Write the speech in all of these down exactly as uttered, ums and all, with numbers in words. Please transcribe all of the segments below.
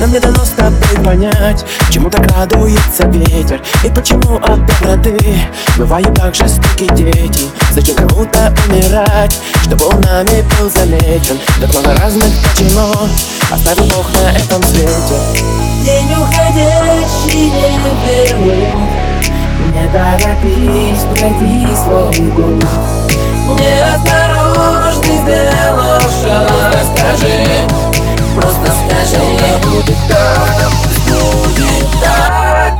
Нам не дано с тобой понять, чему так радуется ветер и почему от доброты бывают так жестоки дети. Зачем кому-то умирать, чтобы он нами был замечен? Так много разных почему оставил Бог на этом свете. День уходящий не вернуть, не торопись пройти свой путь. Неосторожный сделал шаг. Скажи, просто скажи, будет так, будет так.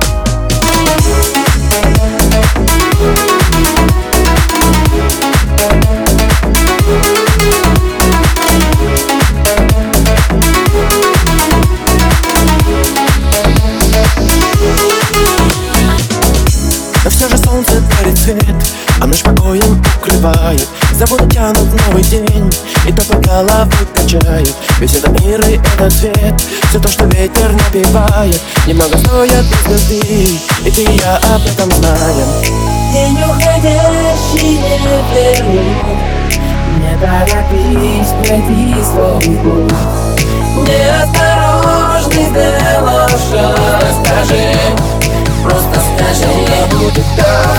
Но все же солнце дарит свет, а ночь покоем укрывает. Заводы тянут в новый день, и топот головы качает. Весь этот мир и этот свет, все то, что ветер напевает, немного стоят без звезды, и ты и я об этом знаем. День уходящий не вернуть, не торопись пройти свой путь. Неосторожный сделал шаг. Скажи, просто скажи, будет так.